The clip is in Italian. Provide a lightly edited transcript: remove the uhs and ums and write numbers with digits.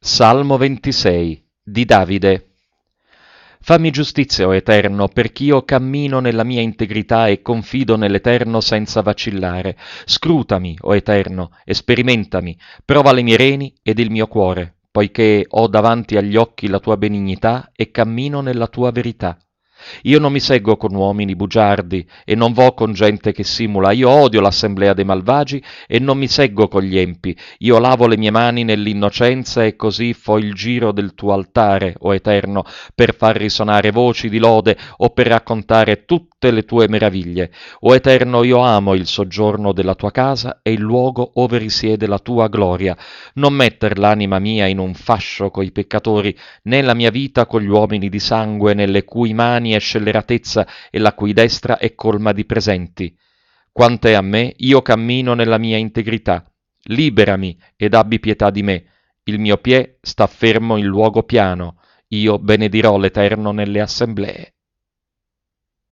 Salmo 26 di Davide. Fammi giustizia, o Eterno, perch'io cammino nella mia integrità e confido nell'Eterno senza vacillare. Scrutami, o Eterno, e sperimentami, prova le mie reni ed il mio cuore, poiché ho davanti agli occhi la tua benignità e cammino nella tua verità. Io non mi seggo con uomini bugiardi e non vo con gente che simula. Io odio l'assemblea dei malvagi e non mi seggo con gli empi. Io lavo le mie mani nell'innocenza e così fo il giro del tuo altare, o Eterno, per far risonare voci di lode o per raccontare tutte le tue meraviglie. O Eterno, io amo il soggiorno della tua casa e il luogo ove risiede la tua gloria. Non metter l'anima mia in un fascio coi peccatori, né la mia vita con gli uomini di sangue, nelle cui mani è scelleratezza e la cui destra è colma di presenti. Quanto è a me, io cammino nella mia integrità. Liberami ed abbi pietà di me. Il mio piè sta fermo in luogo piano. Io benedirò l'Eterno nelle assemblee.